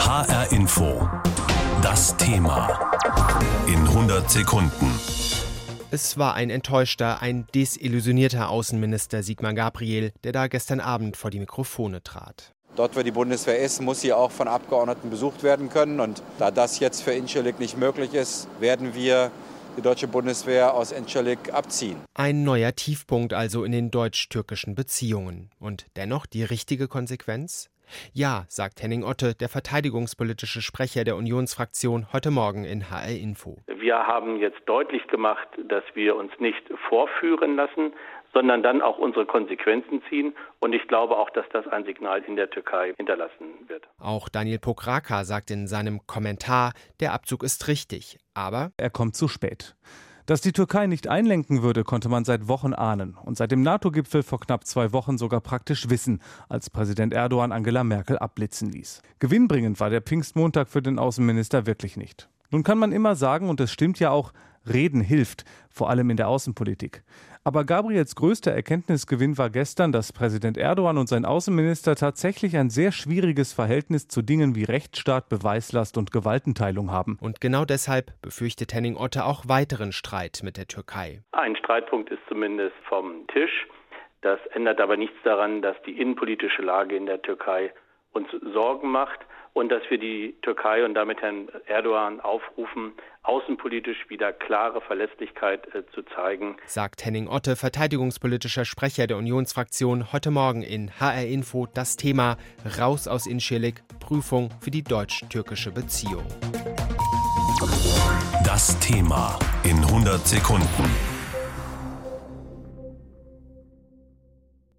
HR Info. Das Thema. In 100 Sekunden. Es war ein enttäuschter, ein desillusionierter Außenminister Sigmar Gabriel, der da gestern Abend vor die Mikrofone trat. Dort, wo die Bundeswehr ist, muss sie auch von Abgeordneten besucht werden können. Und da das jetzt für Incirlik nicht möglich ist, werden wir die deutsche Bundeswehr aus Incirlik abziehen. Ein neuer Tiefpunkt also in den deutsch-türkischen Beziehungen. Und dennoch die richtige Konsequenz? Ja, sagt Henning Otte, der verteidigungspolitische Sprecher der Unionsfraktion, heute Morgen in HR Info. Wir haben jetzt deutlich gemacht, dass wir uns nicht vorführen lassen, sondern dann auch unsere Konsequenzen ziehen. Und ich glaube auch, dass das ein Signal in der Türkei hinterlassen wird. Auch Daniel Pokraka sagt in seinem Kommentar, der Abzug ist richtig, aber er kommt zu spät. Dass die Türkei nicht einlenken würde, konnte man seit Wochen ahnen und seit dem NATO-Gipfel vor knapp 2 Wochen sogar praktisch wissen, als Präsident Erdogan Angela Merkel abblitzen ließ. Gewinnbringend war der Pfingstmontag für den Außenminister wirklich nicht. Nun kann man immer sagen, und es stimmt ja auch, Reden hilft, vor allem in der Außenpolitik. Aber Gabriels größter Erkenntnisgewinn war gestern, dass Präsident Erdogan und sein Außenminister tatsächlich ein sehr schwieriges Verhältnis zu Dingen wie Rechtsstaat, Beweislast und Gewaltenteilung haben. Und genau deshalb befürchtet Henning Otte auch weiteren Streit mit der Türkei. Ein Streitpunkt ist zumindest vom Tisch. Das ändert aber nichts daran, dass die innenpolitische Lage in der Türkei uns Sorgen macht und dass wir die Türkei und damit Herrn Erdogan aufrufen, außenpolitisch wieder klare Verlässlichkeit zu zeigen. Sagt Henning Otte, verteidigungspolitischer Sprecher der Unionsfraktion, heute Morgen in HR Info das Thema Raus aus Incirlik, Prüfung für die deutsch-türkische Beziehung. Das Thema in 100 Sekunden.